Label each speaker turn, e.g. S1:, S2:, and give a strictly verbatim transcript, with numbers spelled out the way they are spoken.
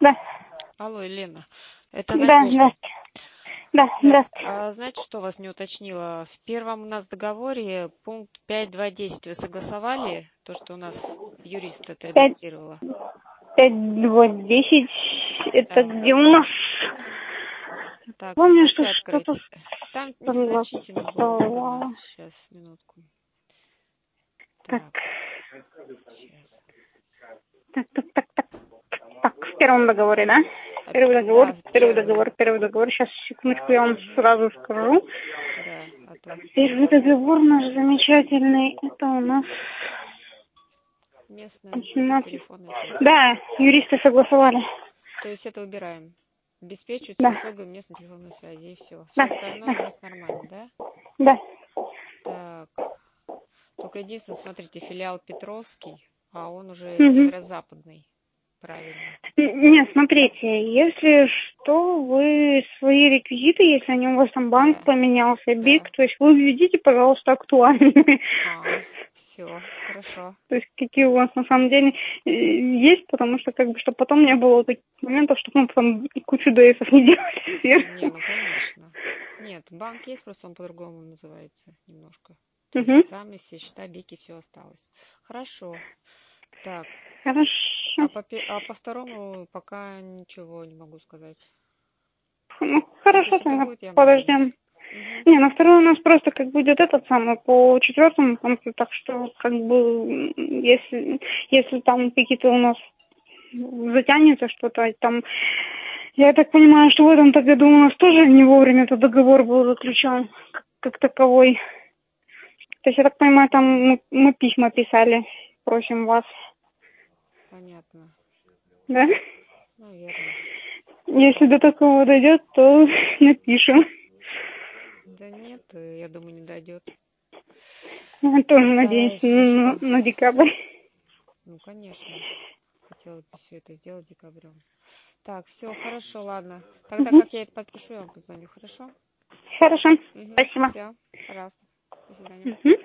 S1: Да.
S2: Алло, Елена, это
S1: Да,
S2: Надежда.
S1: да. Да,
S2: Здрасте.
S1: да.
S2: А, знаете, что вас не уточнила? В первом у нас договоре пункт пять точка два точка десять вы согласовали? То, что у нас юрист это
S1: Пять,
S2: редактировала.
S1: пять, два, десять. Это
S2: Да.
S1: где у нас?
S2: Так, вы
S1: Помню, что
S2: можете открыть?
S1: что-то
S2: Там незначительно было выбрано.
S1: согласовала.
S2: Сейчас, минутку.
S1: Так.
S2: Так, сейчас.
S1: Так, так, так, так. Так, в первом договоре, да?
S2: А,
S1: Первый договор,
S2: да,
S1: первый
S2: первый.
S1: договор, первый договор. Сейчас, секундочку, я вам сразу скажу.
S2: Да, а то
S1: Первый договор наш замечательный. Это у нас
S2: местная
S1: восемнадцать.
S2: телефонная связь.
S1: Да, юристы согласовали.
S2: То есть это убираем. Обеспечиваются
S1: Да.
S2: услугами местной телефонной связи и все. Все
S1: Да,
S2: остальное у
S1: да,
S2: нас нормально, да?
S1: да.
S2: Так. Только единственное, смотрите, филиал Петровский, а он уже
S1: Угу.
S2: северо-западный. Правильно.
S1: Нет, смотрите, если что, вы свои реквизиты, если они у вас там банк
S2: Да.
S1: поменялся, БИК,
S2: Да.
S1: то есть вы введите, пожалуйста, актуальные.
S2: А, все, хорошо.
S1: То есть какие у вас на самом деле э, есть, потому что как бы, чтобы потом не было таких моментов, чтобы мы потом кучу ДСов не делали
S2: Не,
S1: сверху.
S2: ну конечно. Нет, банк есть, просто он по-другому называется немножко. Тот же
S1: Угу.
S2: самый, все счета, бики, все осталось. Хорошо. Так,
S1: Хорошо.
S2: а по, пе- а по второму пока ничего не могу сказать.
S1: Ну,
S2: Если
S1: хорошо,
S2: что-то
S1: тогда
S2: будет, я вам позвоню.
S1: подождем.
S2: Угу.
S1: Не, на второй у нас просто как будет этот самый по четвертому пункту, так что как бы м, если если там какие-то у нас затянется что-то там, я так понимаю, что в этом-то году у нас тоже не вовремя этот договор был заключен как, как таковой. То есть я так понимаю, там мы, мы письма писали, просим вас,
S2: Понятно.
S1: да?
S2: Наверное.
S1: Если до такого дойдет, то напишем.
S2: Да нет, э, я думаю, не дойдет.
S1: Я тоже надеюсь
S2: Дальше
S1: на,
S2: что?
S1: на декабрь.
S2: Ну, конечно. Хотелось бы все это сделать декабрем. Так, все, хорошо, ладно. Тогда,
S1: Угу.
S2: как я это подпишу, я вам позвоню, хорошо?
S1: Хорошо,
S2: Угу,
S1: спасибо.
S2: все, пожалуйста. До свидания.
S1: Угу.